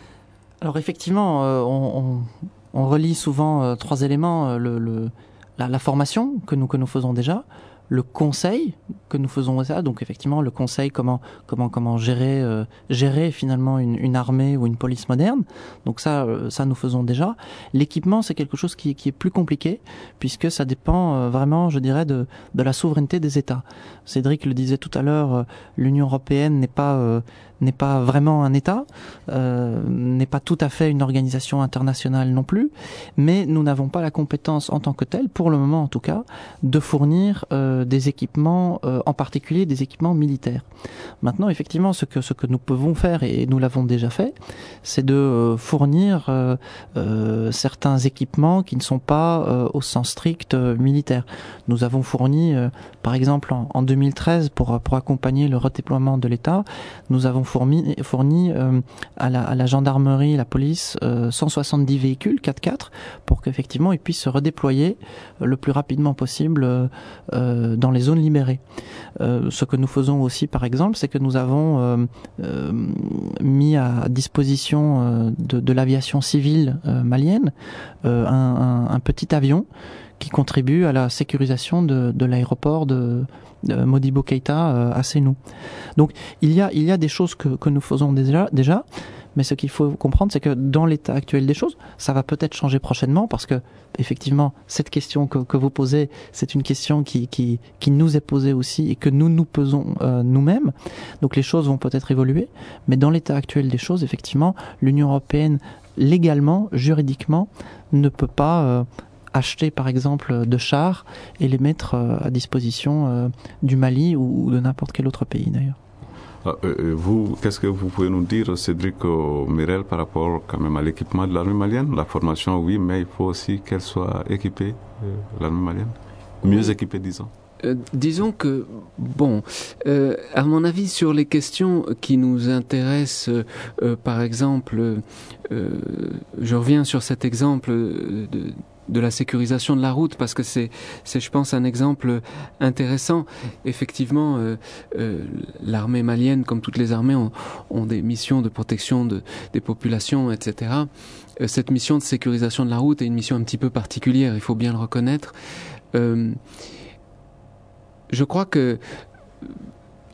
Alors, effectivement, euh, on, on, on relie souvent euh, trois éléments. Euh, le, le, la, la formation que nous, que nous faisons déjà, le conseil que nous faisons ça, donc effectivement le conseil comment comment comment gérer euh, gérer finalement une, une armée ou une police moderne. Donc ça euh, ça nous faisons déjà. L'équipement, c'est quelque chose qui qui est plus compliqué, puisque ça dépend euh, vraiment, je dirais, de de la souveraineté des États. Cédric le disait tout à l'heure, euh, l'Union européenne n'est pas euh, n'est pas vraiment un État, euh, n'est pas tout à fait une organisation internationale non plus, mais nous n'avons pas la compétence en tant que telle, pour le moment en tout cas, de fournir euh, des équipements, euh, en particulier des équipements militaires. Maintenant, effectivement, ce que ce que nous pouvons faire, et nous l'avons déjà fait, c'est de euh, fournir euh, euh, certains équipements qui ne sont pas euh, au sens strict euh, militaire. Nous avons fourni, euh, par exemple, en, en deux mille treize, pour pour accompagner le redéploiement de l'État, nous avons fourni, fourni euh, à, la, à la gendarmerie, la police, euh, cent soixante-dix véhicules quatre-quatre pour qu'effectivement ils puissent se redéployer euh, le plus rapidement possible euh, euh, dans les zones libérées. Euh, ce que nous faisons aussi, par exemple, c'est que nous avons euh, euh, mis à disposition euh, de, de l'aviation civile euh, malienne euh, un, un, un petit avion qui contribue à la sécurisation de, de l'aéroport de, de Modibo Keïta euh, à Sénou. Donc il y a il y a des choses que, que nous faisons déjà déjà, mais ce qu'il faut comprendre, c'est que dans l'état actuel des choses, ça va peut-être changer prochainement, parce que effectivement cette question que, que vous posez, c'est une question qui qui qui nous est posée aussi et que nous nous posons euh, nous-mêmes. Donc les choses vont peut-être évoluer, mais dans l'état actuel des choses, effectivement, l'Union européenne légalement, juridiquement, ne peut pas euh, acheter par exemple de chars et les mettre à disposition euh, du Mali ou de n'importe quel autre pays d'ailleurs. Ah, euh, vous, qu'est-ce que vous pouvez nous dire, Cédric euh, Mirel, par rapport quand même à l'équipement de l'armée malienne? La formation, oui, mais il faut aussi qu'elle soit équipée, euh, l'armée malienne, mieux équipée, disons. Euh, disons que, bon, euh, à mon avis, sur les questions qui nous intéressent, euh, par exemple, euh, je reviens sur cet exemple de, de la sécurisation de la route, parce que c'est, c'est, je pense, un exemple intéressant. Effectivement, euh, euh, l'armée malienne, comme toutes les armées, ont, ont des missions de protection de, des populations, et cetera. Euh, cette mission de sécurisation de la route est une mission un petit peu particulière, il faut bien le reconnaître. Euh, Je crois que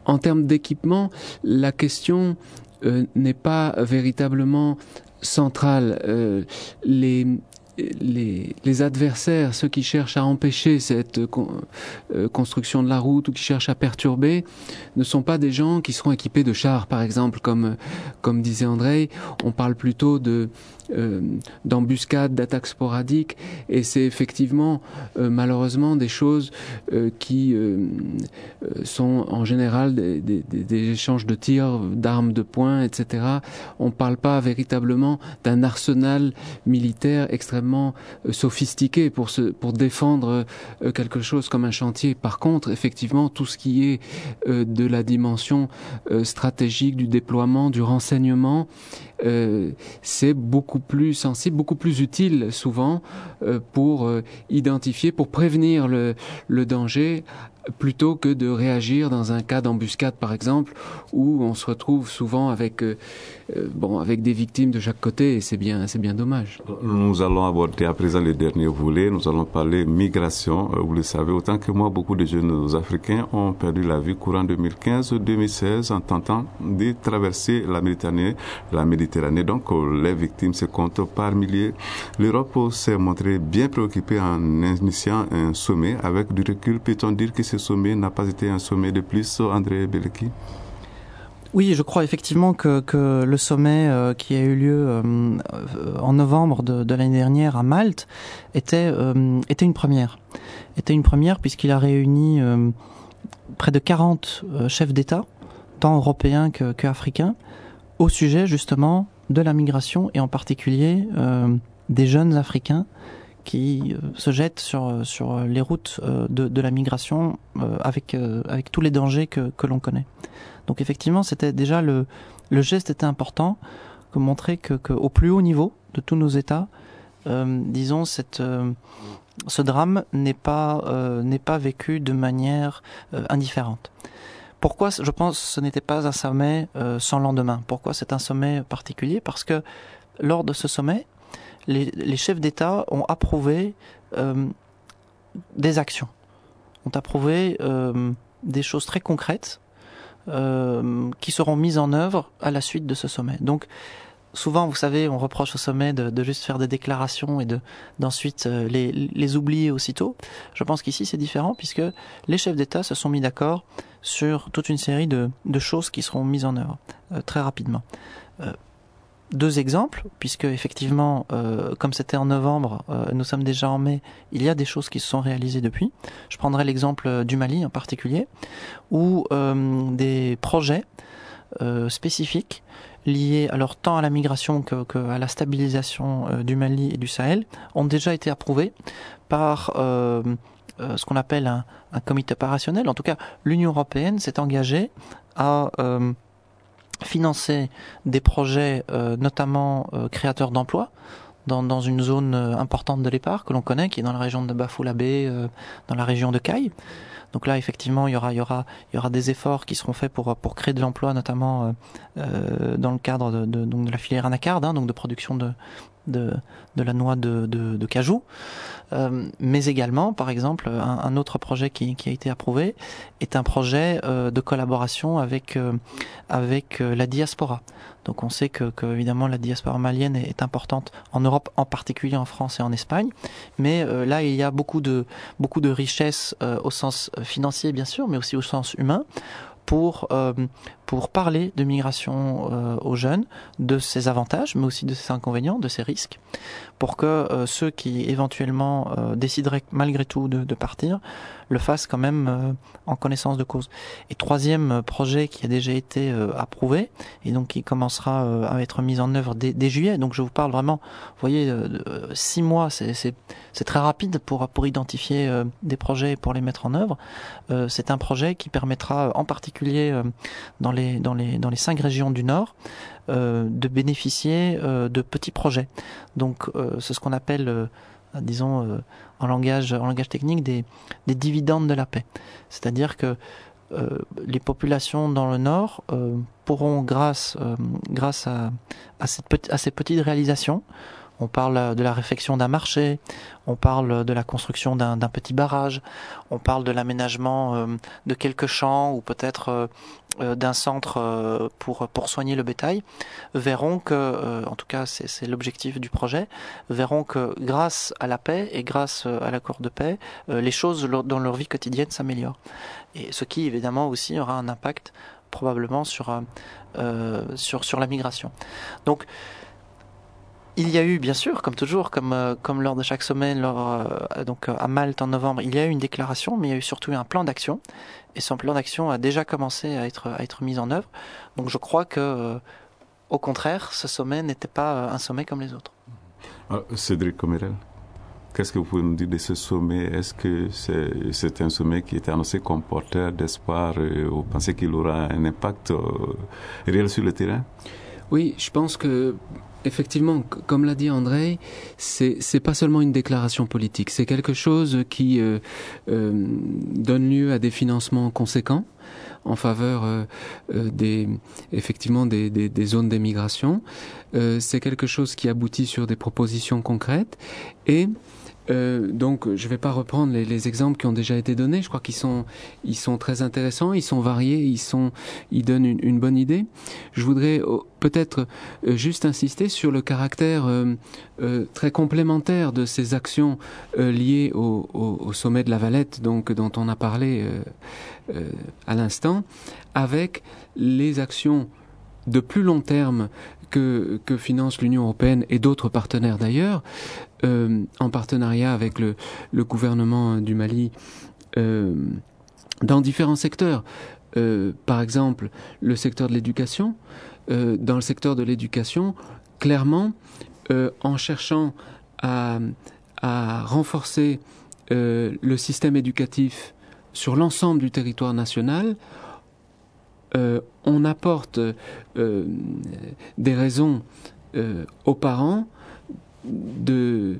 en termes d'équipement, la question euh, n'est pas véritablement centrale. Euh, les Les, les adversaires, ceux qui cherchent à empêcher cette con, euh, construction de la route ou qui cherchent à perturber, ne sont pas des gens qui seront équipés de chars, par exemple, comme comme disait André. On parle plutôt de euh, d'embuscades, d'attaques sporadiques, et c'est effectivement euh, malheureusement des choses euh, qui euh, sont en général des, des, des échanges de tirs, d'armes de poing, et cetera. On ne parle pas véritablement d'un arsenal militaire extrêmement euh, sophistiqué pour se, pour défendre euh, quelque chose comme un chantier. Par contre, effectivement, tout ce qui est euh, de la dimension euh, stratégique, du déploiement, du renseignement, euh, c'est beaucoup plus sensible, beaucoup plus utile souvent euh, pour euh, identifier, pour prévenir le, le danger, plutôt que de réagir dans un cas d'embuscade, par exemple, où on se retrouve souvent avec, euh, euh, bon, avec des victimes de chaque côté, et c'est bien, c'est bien dommage. Nous allons aborder à présent le dernier volet. Nous allons parler migration. Vous le savez, autant que moi, beaucoup de jeunes Africains ont perdu la vie courant deux mille quinze deux mille seize en tentant de traverser la Méditerranée. La Méditerranée, donc, les victimes se comptent par milliers. L'Europe s'est montrée bien préoccupée en initiant un sommet. Avec du recul, peut-on dire que ce sommet n'a pas été un sommet de plus, André Beleki? Oui, je crois effectivement que, que le sommet euh, qui a eu lieu euh, en novembre de, de l'année dernière à Malte était, euh, était une première. Était une première puisqu'il a réuni euh, près de quarante euh, chefs d'État, tant européens que, que africains, au sujet justement de la migration et en particulier euh, des jeunes Africains qui euh, se jettent sur sur les routes euh, de, de la migration euh, avec euh, avec tous les dangers que que l'on connaît. Donc effectivement, c'était déjà le le geste était important, que montrer que, que au plus haut niveau de tous nos États, euh, disons cette euh, ce drame n'est pas euh, n'est pas vécu de manière euh, indifférente. Pourquoi je pense que ce n'était pas un sommet euh, sans lendemain? Pourquoi c'est un sommet particulier? Parce que lors de ce sommet, les, les chefs d'État ont approuvé euh, des actions, ont approuvé euh, des choses très concrètes euh, qui seront mises en œuvre à la suite de ce sommet. Donc, souvent, vous savez, on reproche au sommet de, de juste faire des déclarations et de d'ensuite euh, les, les oublier aussitôt. Je pense qu'ici, c'est différent puisque les chefs d'État se sont mis d'accord sur toute une série de, de choses qui seront mises en œuvre euh, très rapidement. Euh, Deux exemples, puisque effectivement, euh, comme c'était en novembre, euh, nous sommes déjà en mai, il y a des choses qui se sont réalisées depuis. Je prendrai l'exemple du Mali en particulier, où euh, des projets euh, spécifiques liés alors tant à la migration que, que à la stabilisation euh, du Mali et du Sahel ont déjà été approuvés par euh, euh, ce qu'on appelle un, un comité opérationnel. En tout cas, l'Union européenne s'est engagée à euh, financer des projets euh, notamment euh, créateurs d'emplois dans, dans une zone euh, importante de l'Épar que l'on connaît, qui est dans la région de Bafoussam, euh, dans la région de Caille. Donc là, effectivement, il y aura, il y aura, il y aura des efforts qui seront faits pour pour créer de l'emploi, notamment euh, euh, dans le cadre de, de, donc de la filière anacarde, hein, donc de production de de, de la noix de, de, de cajou. Euh, mais également, par exemple, un, un autre projet qui, qui a été approuvé est un projet euh, de collaboration avec euh, avec euh, la diaspora. Donc on sait que, que évidemment la diaspora malienne est, est importante en Europe, en particulier en France et en Espagne. Mais euh, là, il y a beaucoup de beaucoup de richesses euh, au sens financier, bien sûr, mais aussi au sens humain, pour euh, pour parler de migration euh, aux jeunes, de ses avantages, mais aussi de ses inconvénients, de ses risques, pour que euh, ceux qui éventuellement euh, décideraient malgré tout de, de partir le fassent quand même euh, en connaissance de cause. Et troisième projet qui a déjà été euh, approuvé et donc qui commencera euh, à être mis en œuvre dès, dès juillet. Donc je vous parle vraiment, vous voyez, euh, de, six mois, c'est, c'est, c'est très rapide pour pour identifier euh, des projets et pour les mettre en œuvre. Euh, c'est un projet qui permettra en particulier euh, dans les dans les dans les cinq régions du Nord euh, de bénéficier euh, de petits projets. Donc euh, c'est ce qu'on appelle euh, disons euh, en langage en langage technique des des dividendes de la paix. C'est-à-dire que euh, les populations dans le Nord euh, pourront grâce euh, grâce à à cette petite, à ces petites réalisations, On parle de la réfection d'un marché, on parle de la construction d'un, d'un petit barrage, on parle de l'aménagement euh, de quelques champs ou peut-être euh, euh, d'un centre euh, pour, pour soigner le bétail, verront que, euh, en tout cas c'est, c'est l'objectif du projet, verront que grâce à la paix et grâce à l'accord de paix, euh, les choses dans leur vie quotidienne s'améliorent. Et ce qui évidemment aussi aura un impact probablement sur, euh, sur, sur la migration. Donc, il y a eu, bien sûr, comme toujours, comme, euh, comme lors de chaque sommet, lors, euh, donc à Malte en novembre, il y a eu une déclaration, mais il y a eu surtout un plan d'action. Et ce plan d'action a déjà commencé à être, à être mis en œuvre. Donc je crois que, euh, au contraire, ce sommet n'était pas un sommet comme les autres. Alors, Cédric Comérel, qu'est-ce que vous pouvez nous dire de ce sommet? Est-ce que c'est, c'est un sommet qui était annoncé comme porteur d'espoir et vous pensez qu'il aura un impact euh, réel sur le terrain? Oui, je pense que effectivement, comme l'a dit André, c'est c'est pas seulement une déclaration politique, c'est quelque chose qui euh, euh, donne lieu à des financements conséquents en faveur euh, euh, des effectivement des, des, des zones d'émigration. Euh, c'est quelque chose qui aboutit sur des propositions concrètes et Euh, donc, je ne vais pas reprendre les, les exemples qui ont déjà été donnés. Je crois qu'ils sont, ils sont très intéressants, ils sont variés, ils sont, ils donnent une, une bonne idée. Je voudrais oh, peut-être euh, juste insister sur le caractère euh, euh, très complémentaire de ces actions euh, liées au, au, au sommet de la Valette, donc dont on a parlé euh, euh, à l'instant, avec les actions de plus long terme que, que finance l'Union européenne et d'autres partenaires d'ailleurs, euh, en partenariat avec le, le gouvernement du Mali, euh, dans différents secteurs. Euh, par exemple, le secteur de l'éducation. Euh, dans le secteur de l'éducation, clairement, euh, en cherchant à, à renforcer euh, le système éducatif sur l'ensemble du territoire national, Euh, on apporte euh, des raisons euh, aux parents de,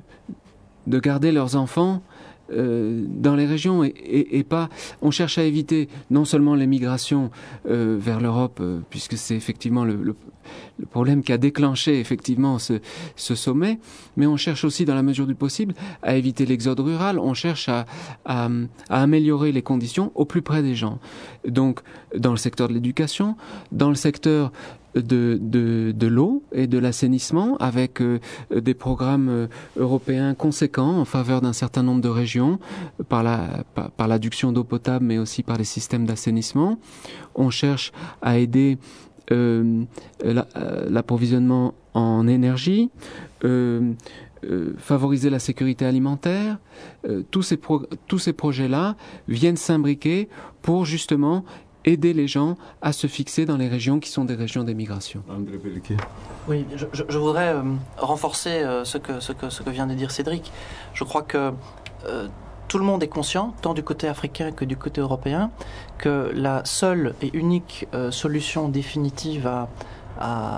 de garder leurs enfants euh, dans les régions et, et, et pas. On cherche à éviter non seulement l'émigration euh, vers l'Europe, euh, puisque c'est effectivement le, le, le problème qui a déclenché effectivement ce, ce sommet, mais on cherche aussi, dans la mesure du possible, à éviter l'exode rural. On cherche à, à, à améliorer les conditions au plus près des gens. Donc, dans le secteur de l'éducation, dans le secteur de, de, de l'eau et de l'assainissement, avec euh, des programmes euh, européens conséquents en faveur d'un certain nombre de régions, par la, par, par l'adduction d'eau potable, mais aussi par les systèmes d'assainissement. On cherche à aider euh, la, l'approvisionnement en énergie, euh, euh, favoriser la sécurité alimentaire. Euh, tous ces pro- tous ces projets-là viennent s'imbriquer pour justement aider les gens à se fixer dans les régions qui sont des régions d'émigration. André Pelletier. Oui, je, je, je voudrais euh, renforcer euh, ce, que, ce, que, ce que vient de dire Cédric. Je crois que euh, tout le monde est conscient, tant du côté africain que du côté européen, que la seule et unique euh, solution définitive à, à,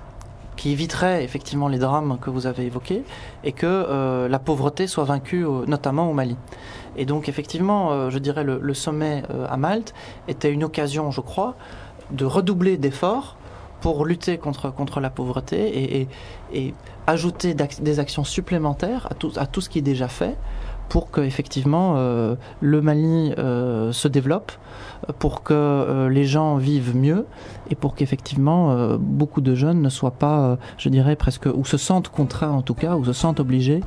qui éviterait effectivement les drames que vous avez évoqués est que euh, la pauvreté soit vaincue, au, notamment au Mali. Et donc effectivement, euh, je dirais le, le sommet euh, à Malte était une occasion, je crois, de redoubler d'efforts pour lutter contre, contre la pauvreté et, et, et ajouter des actions supplémentaires à tout, à tout ce qui est déjà fait pour que effectivement euh, le Mali euh, se développe, pour que euh, les gens vivent mieux et pour qu'effectivement euh, beaucoup de jeunes ne soient pas, euh, je dirais presque, ou se sentent contraints en tout cas, ou se sentent obligés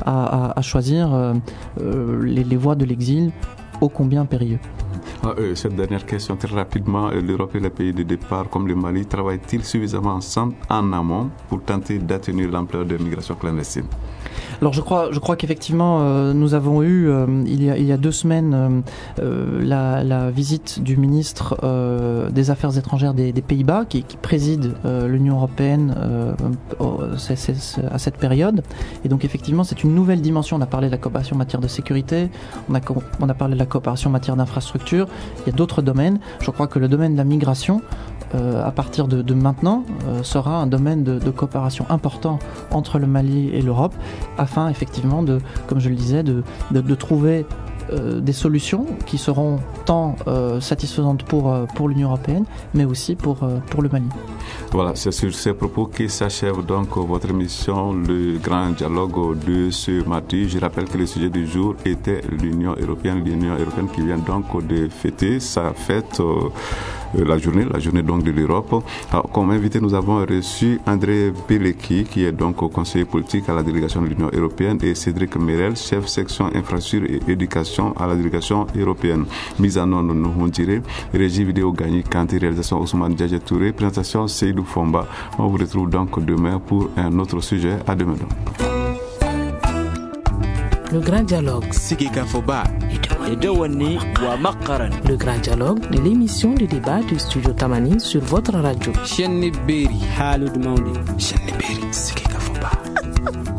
à, à, à choisir euh, euh, les, les voies de l'exil ô combien périlleux. Ah, euh, cette dernière question, très rapidement, l'Europe et les pays de départ comme le Mali travaillent-ils suffisamment ensemble en amont pour tenter d'atténuer l'ampleur de l'immigration clandestine? Alors je crois, je crois qu'effectivement euh, nous avons eu euh, il y a il y a deux semaines euh, euh, la, la visite du ministre euh, des Affaires étrangères des, des Pays-Bas qui, qui préside euh, l'Union européenne euh, c'est, c'est, c'est, à cette période. Et donc effectivement c'est une nouvelle dimension. On a parlé de la coopération en matière de sécurité, on a on a parlé de la coopération en matière d'infrastructure. Il y a d'autres domaines. Je crois que le domaine de la migration, euh, à partir de, de maintenant, euh, sera un domaine de, de coopération important entre le Mali et l'Europe, afin effectivement de, comme je le disais, de, de, de trouver euh, des solutions qui seront tant euh, satisfaisantes pour, euh, pour l'Union européenne, mais aussi pour, euh, pour le Mali. Voilà, c'est sur ces propos que s'achève donc votre émission, le grand dialogue de ce mardi. Je rappelle que le sujet du jour était l'Union européenne, l'Union européenne qui vient donc de fêter sa fête, euh, la journée, la journée donc de l'Europe. Alors, comme invité, nous avons reçu André Beleki, qui est donc conseiller politique à la délégation de l'Union européenne, et Cédric Merel, chef section infrastructure et éducation à la délégation européenne. Mise en onde, nous on dirait, régie vidéo Gagné Kanti, réalisation Ousmane Djadja Touré, présentation Seydou Fomba. On vous retrouve donc demain pour un autre sujet. À demain donc. Le grand dialogue. Le grand dialogue de l'émission de débat du studio Tamani sur votre radio.